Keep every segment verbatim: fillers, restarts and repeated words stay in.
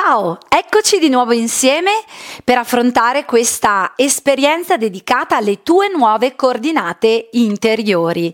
Ciao, eccoci di nuovo insieme per affrontare questa esperienza dedicata alle tue nuove coordinate interiori.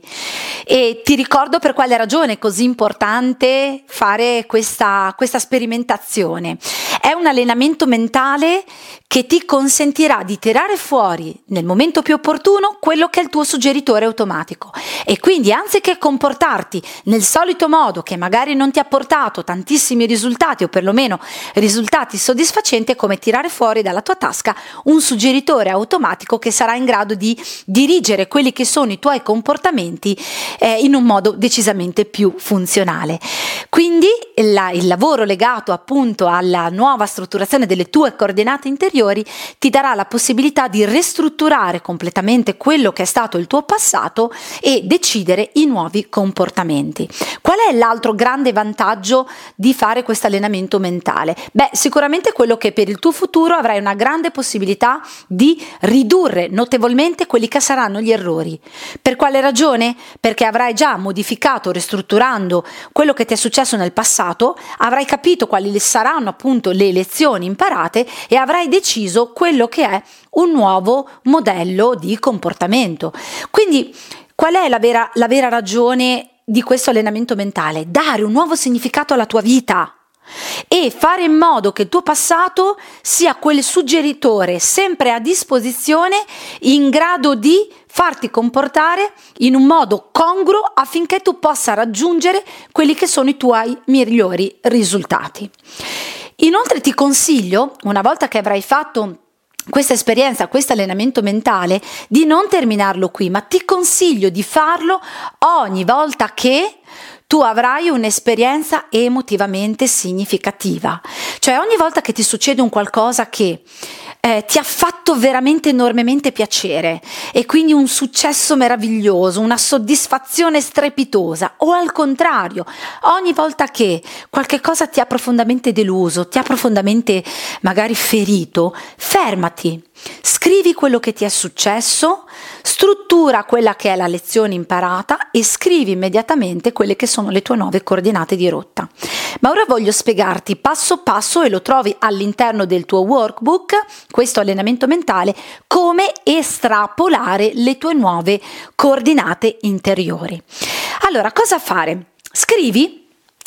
E ti ricordo per quale ragione è così importante fare questa, questa sperimentazione. È un allenamento mentale che ti consentirà di tirare fuori nel momento più opportuno quello che è il tuo suggeritore automatico, e quindi anziché comportarti nel solito modo che magari non ti ha portato tantissimi risultati o perlomeno risultati soddisfacenti, è come tirare fuori dalla tua tasca un suggeritore automatico che sarà in grado di dirigere quelli che sono i tuoi comportamenti eh, in un modo decisamente più funzionale. Quindi la, il lavoro legato appunto alla nuova strutturazione delle tue coordinate interiori ti darà la possibilità di ristrutturare completamente quello che è stato il tuo passato e decidere i nuovi comportamenti. Qual è l'altro grande vantaggio di fare questo allenamento mentale? Beh, sicuramente quello che per il tuo futuro avrai una grande possibilità di ridurre notevolmente quelli che saranno gli errori. Per quale ragione? Perché avrai già modificato, ristrutturando quello che ti è successo nel passato, avrai capito quali saranno appunto le lezioni imparate e avrai deciso quello che è un nuovo modello di comportamento. Quindi qual è la vera, la vera ragione di questo allenamento mentale? Dare un nuovo significato alla tua vita e fare in modo che il tuo passato sia quel suggeritore sempre a disposizione, in grado di farti comportare in un modo congruo affinché tu possa raggiungere quelli che sono i tuoi migliori risultati. Inoltre ti consiglio, una volta che avrai fatto questa esperienza, questo allenamento mentale, di non terminarlo qui, ma ti consiglio di farlo ogni volta che tu avrai un'esperienza emotivamente significativa. Cioè ogni volta che ti succede un qualcosa che eh, ti ha fatto veramente enormemente piacere e quindi un successo meraviglioso, una soddisfazione strepitosa, o al contrario, ogni volta che qualche cosa ti ha profondamente deluso, ti ha profondamente magari ferito, fermati. Scrivi quello che ti è successo, struttura quella che è la lezione imparata e scrivi immediatamente quelle che sono le tue nuove coordinate di rotta. Ma ora voglio spiegarti passo passo, e lo trovi all'interno del tuo workbook, questo allenamento mentale, come estrapolare le tue nuove coordinate interiori. Allora, cosa fare? Scrivi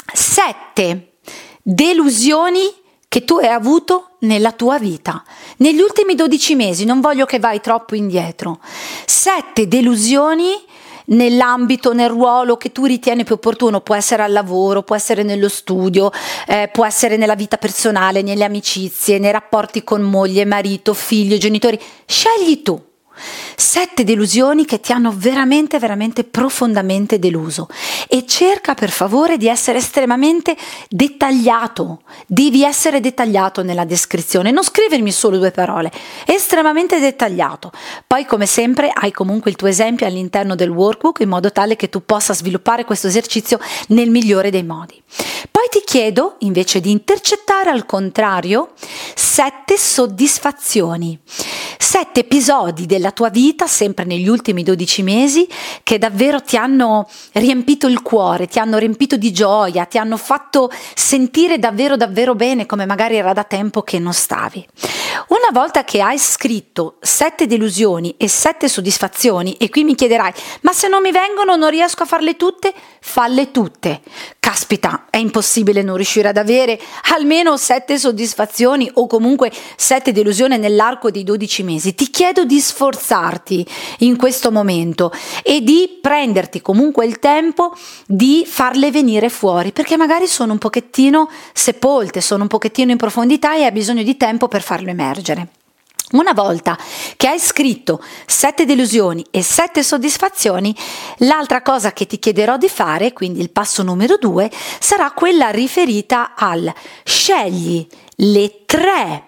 sette delusioni che tu hai avuto nella tua vita, negli ultimi dodici mesi, non voglio che vai troppo indietro. Sette delusioni nell'ambito, nel ruolo che tu ritieni più opportuno, può essere al lavoro, può essere nello studio, eh, può essere nella vita personale, nelle amicizie, nei rapporti con moglie, marito, figlio, genitori, scegli tu. Sette delusioni che ti hanno veramente, veramente profondamente deluso, e cerca per favore di essere estremamente dettagliato. Devi essere dettagliato nella descrizione, non scrivermi solo due parole, estremamente dettagliato. Poi, come sempre, hai comunque il tuo esempio all'interno del workbook, in modo tale che tu possa sviluppare questo esercizio nel migliore dei modi. Poi ti chiedo invece di intercettare al contrario sette soddisfazioni, sette episodi della tua vita, sempre negli ultimi dodici mesi, che davvero ti hanno riempito il cuore, ti hanno riempito di gioia, ti hanno fatto sentire davvero davvero bene, come magari era da tempo che non stavi. Una volta che hai scritto sette delusioni e sette soddisfazioni, e qui mi chiederai, ma se non mi vengono non riesco a farle tutte? Falle tutte. Caspita, è impossibile non riuscire ad avere almeno sette soddisfazioni o comunque sette delusioni nell'arco dei dodici mesi. Ti chiedo di sforzarti in questo momento e di prenderti comunque il tempo di farle venire fuori, perché magari sono un pochettino sepolte, sono un pochettino in profondità e hai bisogno di tempo per farlo emergere. Una volta che hai scritto sette delusioni e sette soddisfazioni, l'altra cosa che ti chiederò di fare, quindi il passo numero due, sarà quella riferita al scegli le tre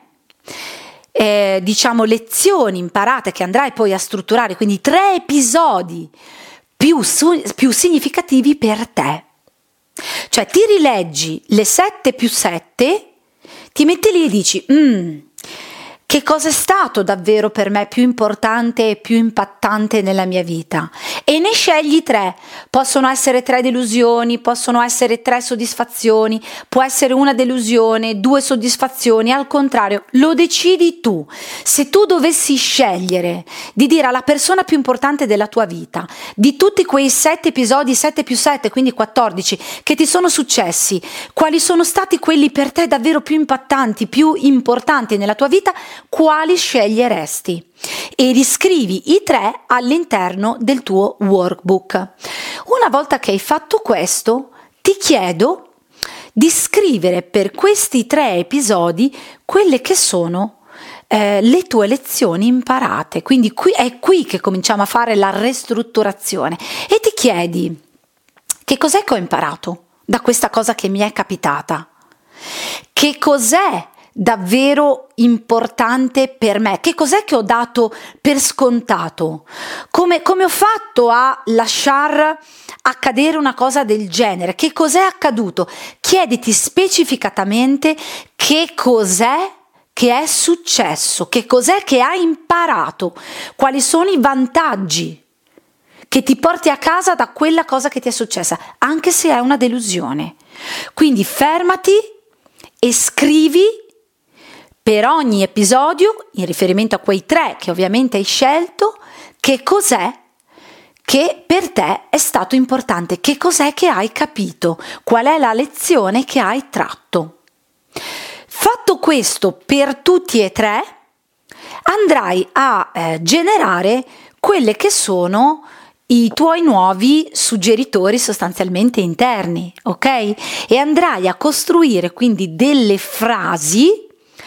eh, diciamo lezioni imparate che andrai poi a strutturare, quindi tre episodi più, su, più significativi per te. Cioè ti rileggi le sette più sette, ti metti lì e dici mm, Che cosa è stato davvero per me più importante e più impattante nella mia vita? E ne scegli tre. Possono essere tre delusioni, possono essere tre soddisfazioni, può essere una delusione, due soddisfazioni, al contrario, lo decidi tu. Se tu dovessi scegliere di dire alla persona più importante della tua vita, di tutti quei sette episodi, sette più sette, quindi quattordici, che ti sono successi, quali sono stati quelli per te davvero più impattanti, più importanti nella tua vita, quali sceglieresti? E riscrivi i tre all'interno del tuo workbook. Una volta che hai fatto questo, ti chiedo di scrivere per questi tre episodi quelle che sono eh, le tue lezioni imparate. Quindi qui, è qui che cominciamo a fare la ristrutturazione e ti chiedi: che cos'è che ho imparato da questa cosa che mi è capitata? Che cos'è davvero importante per me? Che cos'è che ho dato per scontato? Come, come ho fatto a lasciar accadere una cosa del genere? Che cos'è accaduto? Chiediti specificatamente che cos'è che è successo, che cos'è che hai imparato, quali sono i vantaggi che ti porti a casa da quella cosa che ti è successa, anche se è una delusione. Quindi fermati e scrivi per ogni episodio, in riferimento a quei tre che ovviamente hai scelto, che cos'è che per te è stato importante, che cos'è che hai capito, qual è la lezione che hai tratto. Fatto questo per tutti e tre, andrai a eh, generare quelle che sono i tuoi nuovi suggeritori sostanzialmente interni, ok? E andrai a costruire quindi delle frasi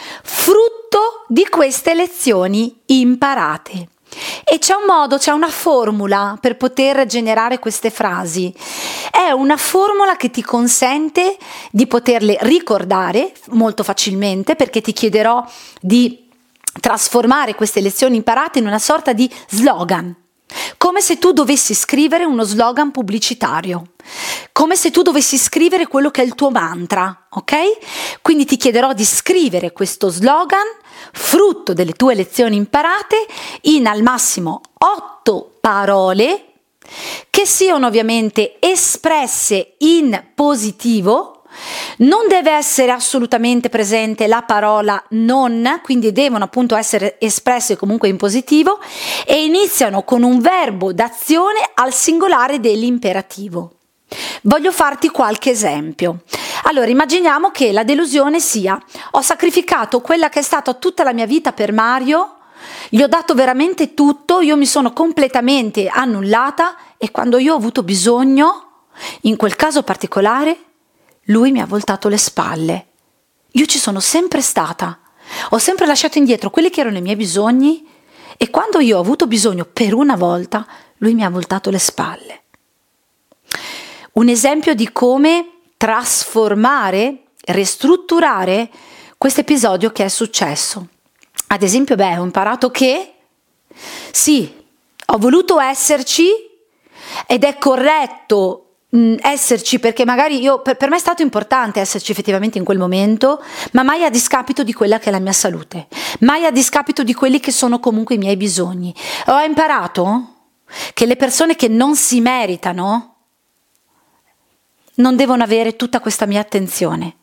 frutto di queste lezioni imparate. E c'è un modo, c'è una formula per poter generare queste frasi. È una formula che ti consente di poterle ricordare molto facilmente, perché ti chiederò di trasformare queste lezioni imparate in una sorta di slogan. Come se tu dovessi scrivere uno slogan pubblicitario, come se tu dovessi scrivere quello che è il tuo mantra, ok? Quindi ti chiederò di scrivere questo slogan, frutto delle tue lezioni imparate, in al massimo otto parole, che siano ovviamente espresse in positivo. Non deve essere assolutamente presente la parola non, quindi devono appunto essere espresse comunque in positivo, e iniziano con un verbo d'azione al singolare dell'imperativo. Voglio farti qualche esempio. Allora, immaginiamo che la delusione sia: ho sacrificato quella che è stata tutta la mia vita per Mario, gli ho dato veramente tutto, io mi sono completamente annullata e quando io ho avuto bisogno, in quel caso particolare, lui mi ha voltato le spalle. Io ci sono sempre stata, ho sempre lasciato indietro quelli che erano i miei bisogni e quando io ho avuto bisogno per una volta, lui mi ha voltato le spalle. Un esempio di come trasformare, ristrutturare questo episodio che è successo. Ad esempio, beh, ho imparato che sì, ho voluto esserci ed è corretto esserci, perché magari io per, per me è stato importante esserci effettivamente in quel momento, ma mai a discapito di quella che è la mia salute, mai a discapito di quelli che sono comunque i miei bisogni. Ho imparato che le persone che non si meritano non devono avere tutta questa mia attenzione.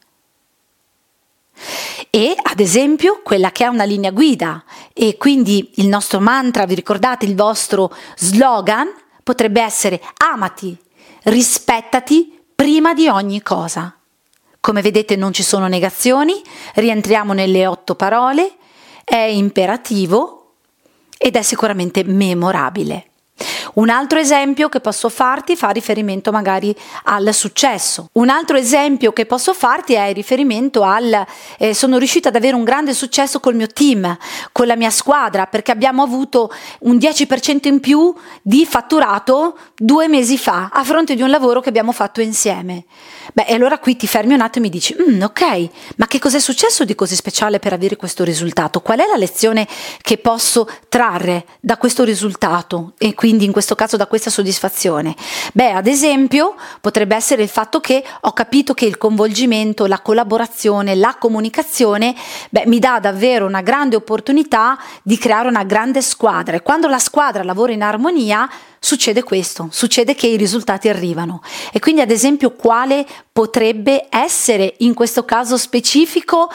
E ad esempio quella che è una linea guida e quindi il nostro mantra, vi ricordate, il vostro slogan potrebbe essere: amati, rispettati prima di ogni cosa. Come vedete non ci sono negazioni, rientriamo nelle otto parole, è imperativo ed è sicuramente memorabile. Un altro esempio che posso farti fa riferimento magari al successo. Un altro esempio che posso farti è riferimento al eh, sono riuscita ad avere un grande successo col mio team, con la mia squadra, perché abbiamo avuto un dieci per cento in più di fatturato due mesi fa a fronte di un lavoro che abbiamo fatto insieme. Beh, e allora qui ti fermi un attimo e mi dici: mm, ok, ma che cos'è successo di così speciale per avere questo risultato? Qual è la lezione che posso trarre da questo risultato? E quindi in questo caso da questa soddisfazione? Beh, ad esempio, potrebbe essere il fatto che ho capito che il coinvolgimento, la collaborazione, la comunicazione, beh, mi dà davvero una grande opportunità di creare una grande squadra, e quando la squadra lavora in armonia succede questo, succede che i risultati arrivano. E quindi, ad esempio, quale potrebbe essere in questo caso specifico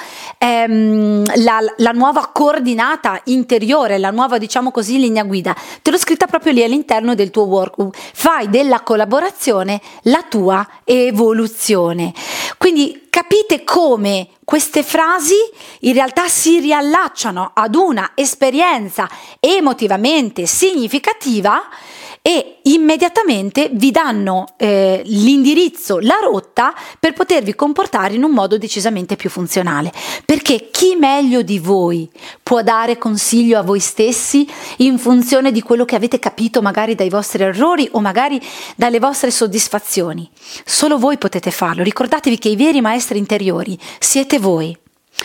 ehm, la, la nuova coordinata interiore, la nuova, diciamo così, linea guida? Te l'ho scritta proprio lì all'interno del tuo workbook. Fai della collaborazione la tua evoluzione. Quindi capite come queste frasi in realtà si riallacciano ad una esperienza emotivamente significativa e immediatamente vi danno eh, l'indirizzo, la rotta per potervi comportare in un modo decisamente più funzionale. Perché chi meglio di voi può dare consiglio a voi stessi in funzione di quello che avete capito magari dai vostri errori o magari dalle vostre soddisfazioni? Solo voi potete farlo. Ricordatevi che i veri maestri interiori siete voi.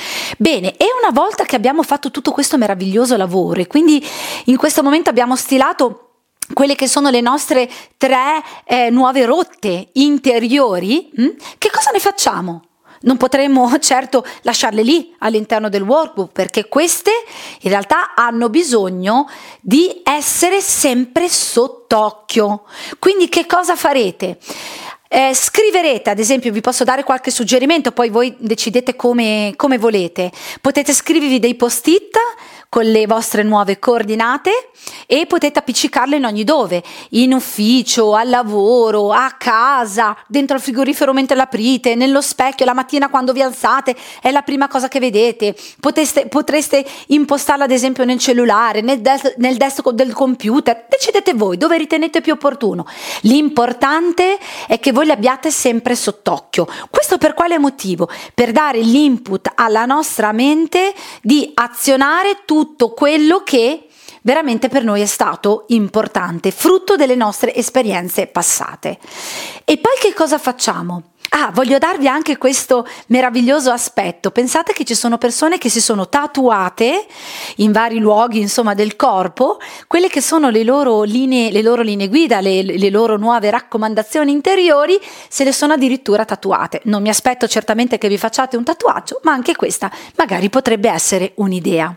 Bene, e una volta che abbiamo fatto tutto questo meraviglioso lavoro, e quindi in questo momento abbiamo stilato quelle che sono le nostre tre eh, nuove rotte interiori, hm? Che cosa ne facciamo? Non potremmo certo lasciarle lì all'interno del workbook, perché queste in realtà hanno bisogno di essere sempre sott'occhio. Quindi che cosa farete? Eh, scriverete, ad esempio, vi posso dare qualche suggerimento, poi voi decidete come, come volete. Potete scrivervi dei post-it con le vostre nuove coordinate e potete appiccicarle in ogni dove, in ufficio, al lavoro, a casa, dentro al frigorifero mentre l'aprite, nello specchio la mattina quando vi alzate è la prima cosa che vedete. Poteste, potreste impostarla ad esempio nel cellulare, nel, des- nel desktop del computer, decidete voi dove ritenete più opportuno. L'importante è che voi le abbiate sempre sott'occhio. Questo per quale motivo? Per dare l'input alla nostra mente di azionare tutto quello che veramente per noi è stato importante, frutto delle nostre esperienze passate. E poi che cosa facciamo? Ah, voglio darvi anche questo meraviglioso aspetto. Pensate che ci sono persone che si sono tatuate in vari luoghi, insomma, del corpo, quelle che sono le loro linee, le loro linee guida, le, le loro nuove raccomandazioni interiori, se le sono addirittura tatuate. Non mi aspetto certamente che vi facciate un tatuaggio, ma anche questa magari potrebbe essere un'idea.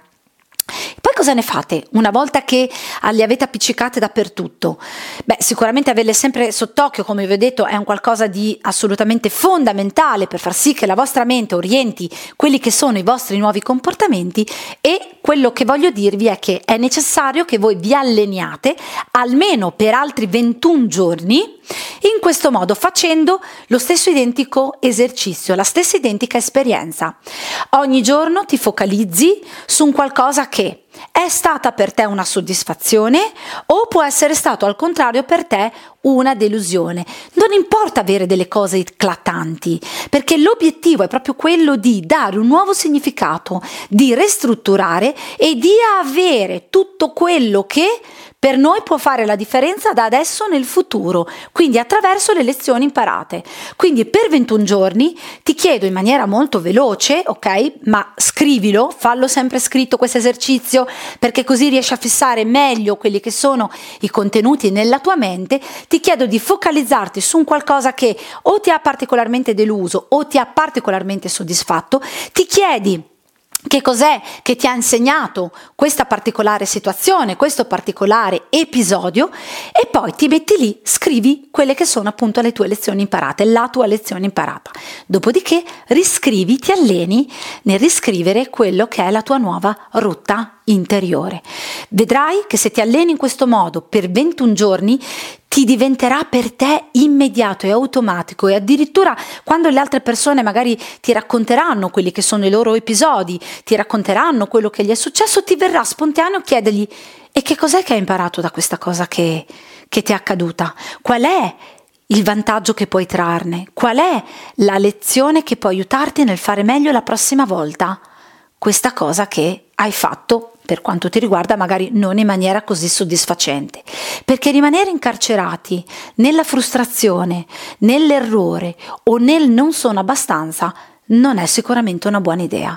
Poi cosa ne fate una volta che le avete appiccicate dappertutto? Beh, sicuramente averle sempre sott'occhio, come vi ho detto, è un qualcosa di assolutamente fondamentale per far sì che la vostra mente orienti quelli che sono i vostri nuovi comportamenti, e quello che voglio dirvi è che è necessario che voi vi alleniate almeno per altri ventuno giorni in questo modo, facendo lo stesso identico esercizio, la stessa identica esperienza. Ogni giorno ti focalizzi su un qualcosa che è stata per te una soddisfazione o può essere stato al contrario per te una delusione. Non importa avere delle cose eclatanti, perché l'obiettivo è proprio quello di dare un nuovo significato, di ristrutturare e di avere tutto quello che per noi può fare la differenza da adesso nel futuro, quindi attraverso le lezioni imparate. Quindi per ventuno giorni ti chiedo in maniera molto veloce, ok? Ma scrivilo, fallo sempre scritto questo esercizio, perché così riesci a fissare meglio quelli che sono i contenuti nella tua mente. Ti chiedo di focalizzarti su un qualcosa che o ti ha particolarmente deluso o ti ha particolarmente soddisfatto. Ti chiedi che cos'è che ti ha insegnato questa particolare situazione, questo particolare episodio, e poi ti metti lì, scrivi quelle che sono appunto le tue lezioni imparate, la tua lezione imparata. Dopodiché riscrivi, ti alleni nel riscrivere quello che è la tua nuova rotta interiore. Vedrai che se ti alleni in questo modo per ventuno giorni ti diventerà per te immediato e automatico, e addirittura quando le altre persone magari ti racconteranno quelli che sono i loro episodi, ti racconteranno quello che gli è successo, ti verrà spontaneo chiedergli: e che cos'è che hai imparato da questa cosa che, che ti è accaduta? Qual è il vantaggio che puoi trarne? Qual è la lezione che può aiutarti nel fare meglio la prossima volta questa cosa che hai fatto, per quanto ti riguarda, magari non in maniera così soddisfacente? Perché rimanere incarcerati nella frustrazione, nell'errore o nel non sono abbastanza non è sicuramente una buona idea.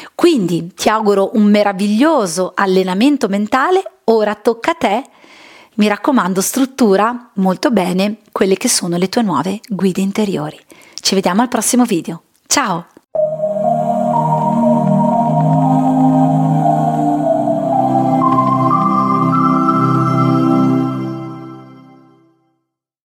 Quindi ti auguro un meraviglioso allenamento mentale. Ora tocca a te mi raccomando, struttura molto bene quelle che sono le tue nuove guide interiori. Ci vediamo al prossimo video. Ciao!